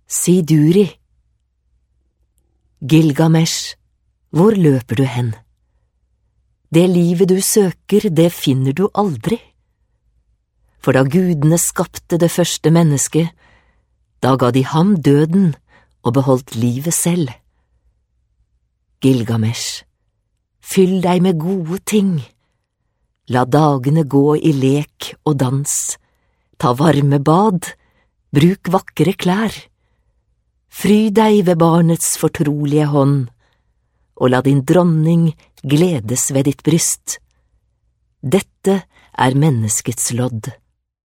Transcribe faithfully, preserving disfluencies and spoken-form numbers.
Siduri. Gilgamesh, hvor løper du hen? Det livet du søker, det finner du aldri. For da gudene skapte det første mennesket, da ga de ham døden og beholdt livet selv. Gilgamesh, fyll deg med gode ting. La dagene gå i lek og dans. Ta varme bad, bruk vakre klær. Fry deg ved barnets fortrolige hånd, og la din dronning gledes ved ditt bryst. Dette er menneskets lodd.